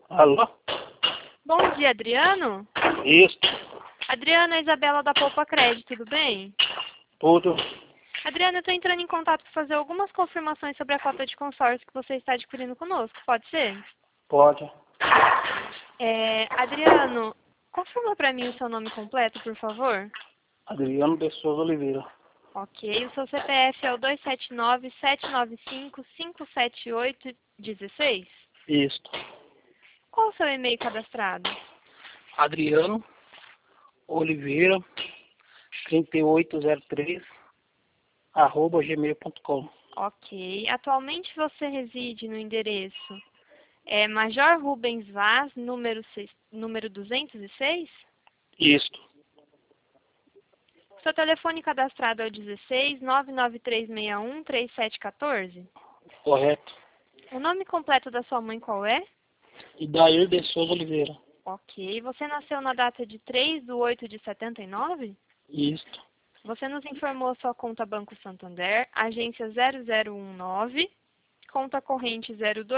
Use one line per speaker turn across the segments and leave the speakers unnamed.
Alô?
Bom dia, Adriano.
Isso,
Adriano, é Isabela da Poupa Crédito, tudo bem?
tudo.
Adriano, eu estou entrando em contato para fazer algumas confirmações sobre a cota de consórcio que você está adquirindo conosco, pode ser?
Pode.
Adriano, confirma para mim o seu nome completo, por favor?
Adriano de Souza Oliveira.
Ok, o seu CPF é o 279-795-578-16?
Isso.
Qual o seu e-mail cadastrado?
Adriano Oliveira 3803 @gmail.com.
Ok, atualmente você reside no endereço Major Rubens Vaz, número 206?
Isso.
Seu telefone cadastrado é o 16 99361 3714?
Correto.
O nome completo da sua mãe qual é?
Idair de Souza Oliveira.
Ok. Você nasceu na data de 3/8 de 79?
Isso.
Você nos informou sua conta Banco Santander, agência 0019, conta corrente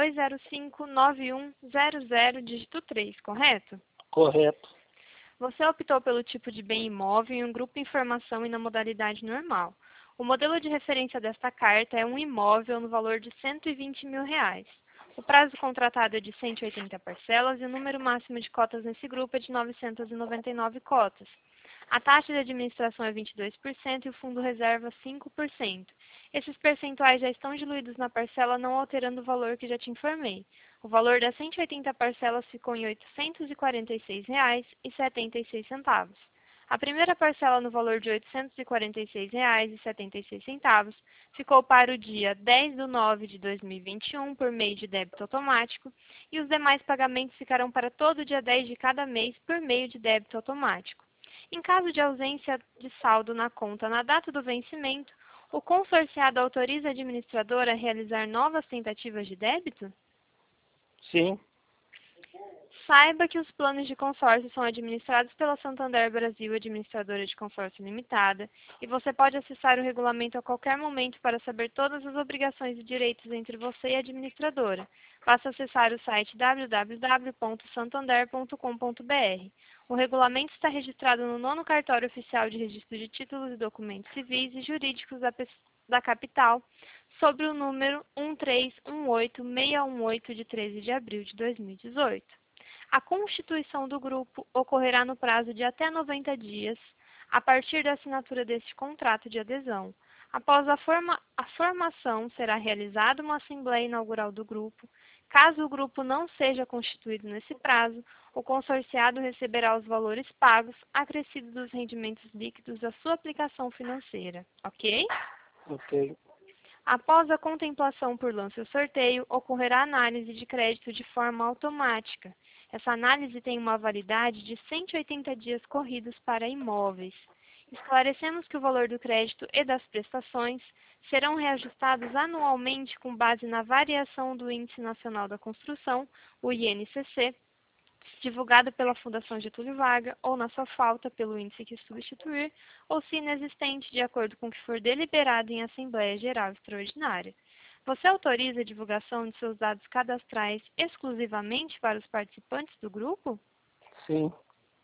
02059100, dígito 3, correto?
Correto.
Você optou pelo tipo de bem imóvel em um grupo informação e na modalidade normal. O modelo de referência desta carta é um imóvel no valor de R$ 120 mil. O prazo contratado é de 180 parcelas e o número máximo de cotas nesse grupo é de 999 cotas. A taxa de administração é 22% e o fundo reserva 5%. Esses percentuais já estão diluídos na parcela, não alterando o valor que já te informei. O valor das 180 parcelas ficou em R$ 846,76. A primeira parcela no valor de R$ 846,76 ficou para o dia 10/9/2021 por meio de débito automático e os demais pagamentos ficarão para todo o dia 10 de cada mês por meio de débito automático. Em caso de ausência de saldo na conta na data do vencimento, o consorciado autoriza a administradora a realizar novas tentativas de débito?
Sim.
Saiba que os planos de consórcio são administrados pela Santander Brasil Administradora de Consórcio Limitada e você pode acessar o regulamento a qualquer momento para saber todas as obrigações e direitos entre você e a administradora. Basta acessar o site www.santander.com.br. O regulamento está registrado no 9º Cartório Oficial de Registro de Títulos e Documentos Civis e Jurídicos da Capital, sobre o número 1318618 de 13 de abril de 2018. A constituição do grupo ocorrerá no prazo de até 90 dias, a partir da assinatura deste contrato de adesão. Após a formação, será realizada uma assembleia inaugural do grupo. Caso o grupo não seja constituído nesse prazo, o consorciado receberá os valores pagos, acrescidos dos rendimentos líquidos da sua aplicação financeira. Ok?
Ok.
Após a contemplação por lance ou sorteio, ocorrerá análise de crédito de forma automática. Essa análise tem uma validade de 180 dias corridos para imóveis. Esclarecemos que o valor do crédito e das prestações serão reajustados anualmente com base na variação do Índice Nacional da Construção, o INCC, divulgado pela Fundação Getúlio Vargas, ou na sua falta pelo índice que substituir, ou se inexistente, de acordo com o que for deliberado em Assembleia Geral Extraordinária. Você autoriza a divulgação de seus dados cadastrais exclusivamente para os participantes do grupo?
Sim.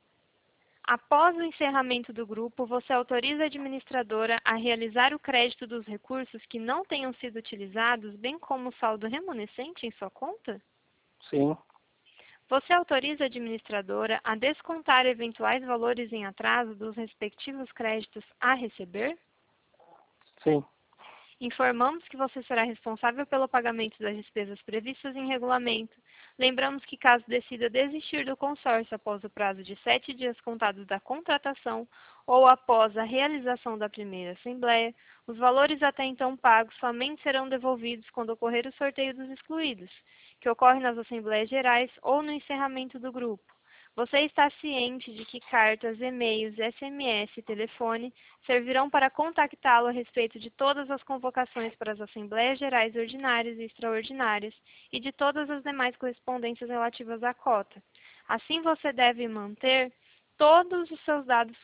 Após o encerramento do grupo, você autoriza a administradora a realizar o crédito dos recursos que não tenham sido utilizados, bem como o saldo remanescente em sua conta?
Sim.
Você autoriza a administradora a descontar eventuais valores em atraso dos respectivos créditos a receber?
Sim.
Informamos que você será responsável pelo pagamento das despesas previstas em regulamento. Lembramos que, caso decida desistir do consórcio após o prazo de 7 dias contados da contratação ou após a realização da primeira assembleia, os valores até então pagos somente serão devolvidos quando ocorrer o sorteio dos excluídos, que ocorre nas assembleias gerais ou no encerramento do grupo. Você está ciente de que cartas, e-mails, SMS e telefone servirão para contactá-lo a respeito de todas as convocações para as Assembleias Gerais Ordinárias e Extraordinárias e de todas as demais correspondências relativas à cota. Assim você deve manter todos os seus dados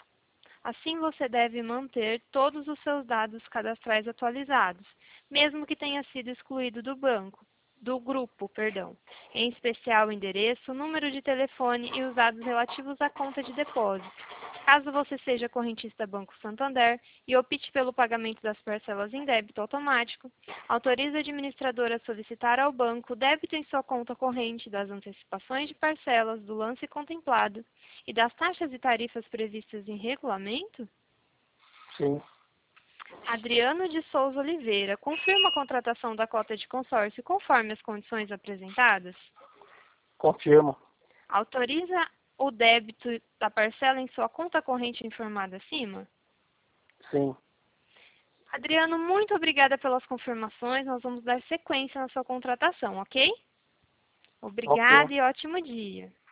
cadastrais atualizados, mesmo que tenha sido excluído do banco. do grupo, perdão, em especial o endereço, o número de telefone e os dados relativos à conta de depósito. Caso você seja correntista Banco Santander e opte pelo pagamento das parcelas em débito automático, autorize a administradora a solicitar ao banco o débito em sua conta corrente das antecipações de parcelas do lance contemplado e das taxas e tarifas previstas em regulamento?
Sim.
Adriano de Souza Oliveira, confirma a contratação da cota de consórcio conforme as condições apresentadas?
Confirmo.
Autoriza o débito da parcela em sua conta corrente informada acima?
Sim.
Adriano, muito obrigada pelas confirmações. Nós vamos dar sequência na sua contratação, ok?
Ok.
Obrigada e ótimo dia.